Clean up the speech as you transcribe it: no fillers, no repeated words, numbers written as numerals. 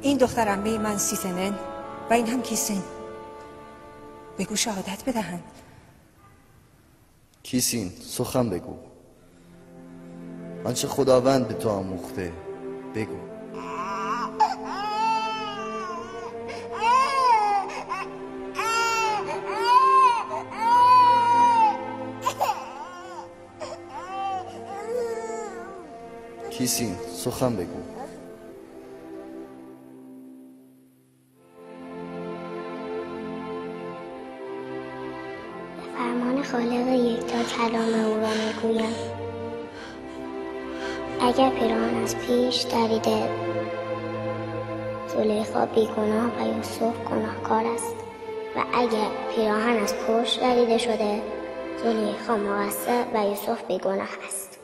این دختر عمه من 30 سنن و این هم کیسین. بگو شهادت بدهند. کیسین سخن بگو. آنچه خداوند به تو آموخته بگو. کیسین سخن بگو. فرمان خالق یکتا کلام او را میگویم. اگر پیراهن از پیش دریده زلیخا بیگناه و یوسف گناهکار است و اگر پیراهن از پشت دریده شده زلیخا مقصر و یوسف بیگناه است.